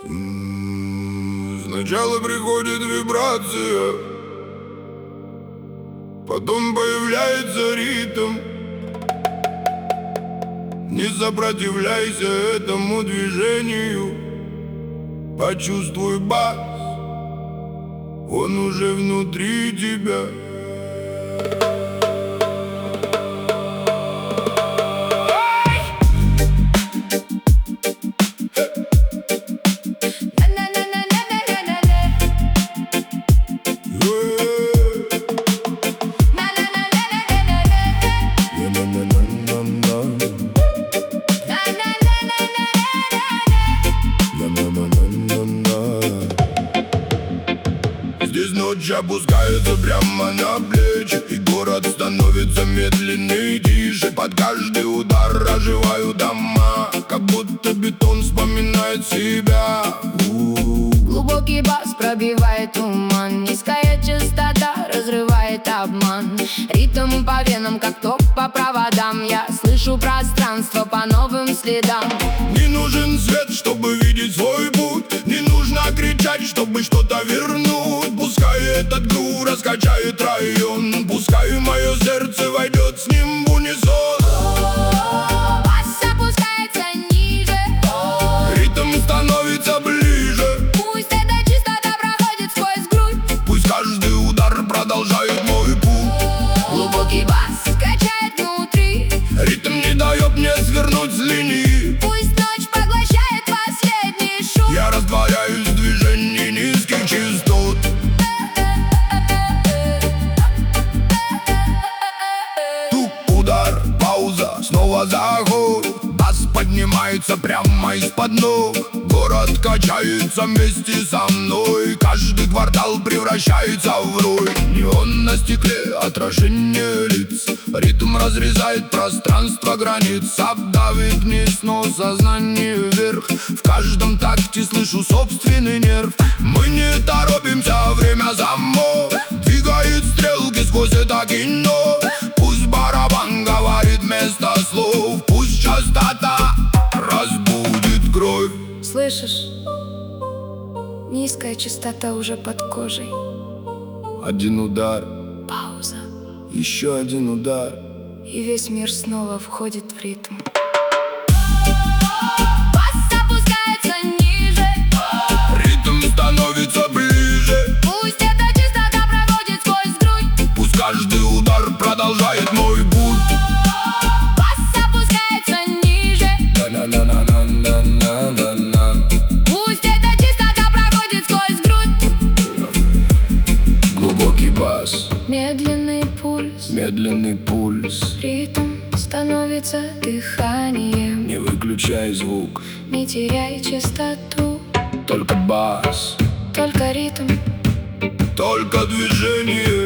Сначала приходит вибрация, потом появляется ритм. Не сопротивляйся этому движению, почувствуй бас, он уже внутри тебя. Здесь ночь опускается прямо на плечи, и город становится медленнее и тише. Под каждый удар оживают дома, как будто бетон вспоминает себя. Глубокий бас пробивает туман, низкая частота разрывает обман. Ритм по венам, как ток по проводам. Я слышу пространство по новым следам. Не нужен свет, чтобы видеть свой путь, не нужно кричать, чтобы что-то вернуть. Пускай этот грув раскачает район, пускай мое сердце войдет с ним в унисон. Бас опускается ниже, Ритм становится ближе, пусть эта частота проходит сквозь грудь. пусть каждый удар продолжает мой путь. Глубокий бас качает внутри, Ритм не дает мне свернуть с линии. пусть ночь поглощает последний шум. Я растворяюсь в движении низких частот. Тук, удар, пауза, снова заход. Бас поднимается прямо из-под ног. Город качается вместе со мной. Каждый квартал превращается в рой. Неон на стекле, отражение лиц. Ритм разрезает пространство границ. Обдавит вниз, но сознание вверх. В каждом такте слышу собственный нерв. Мы не торопимся, время замок двигает стрелки сквозь это кино. Пусть барабан говорит вместо слов, пусть частота разбудит кровь. Слышишь? Низкая частота уже под кожей. Один удар, Пауза, еще один удар. и весь мир снова входит в ритм. Бас опускается ниже, Ритм становится ближе, пусть эта частота проводит сквозь грудь. пусть каждый удар продолжает мой путь. Бас опускается ниже, На-на-на-на-на-на-на-на. пусть эта частота проходит сквозь грудь. Глубокий бас, Медленный пульс, медленный пульс. ритм становится дыханием. Не выключай звук, Не теряй частоту, только бас, только ритм. только движение.